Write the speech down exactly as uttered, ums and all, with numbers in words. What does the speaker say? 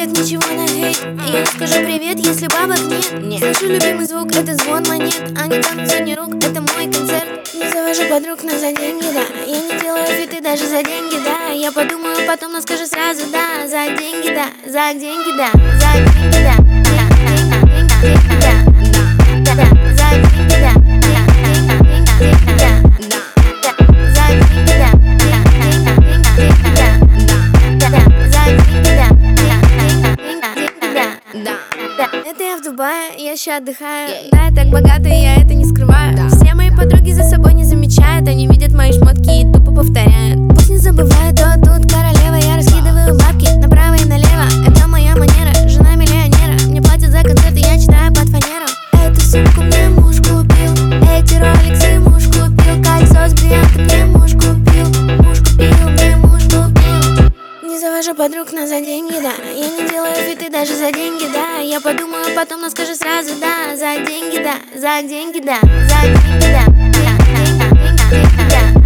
человек, ничего на хейт. Я не скажу привет, если бабок нет. Не слышу любимый звук, это звон монет. Они танцуют сотни рук, это мой концерт. Не завожу подруг, но за деньги, да. Я не делаю фиты даже за деньги, да. Я подумаю потом, но скажу сразу, да. За деньги, да, за деньги, да. За деньги, да. Это я в Дубае, я ща отдыхаю. Да, я так богата, и я это не скрываю. Все мои подруги за собой не замечают. Они видят мои шмотки и тупо повторяют. Пусть не забывают, то тут королева. Я раскидываю бабки направо и налево. Это моя манера, жена миллионера. Мне платят за концерты, я читаю под фанеру. Эту сумку мне муж купил, эти роликсы муж купил, кольцо с бриллиантом мне муж купил. Муж купил, мне муж купил. Не завожу подруг, но за деньги, да. Я не делаю фиты даже за деньги, да. Я подумаю потом, но скажу сразу, да. За деньги, да, за деньги, да, за деньги, да.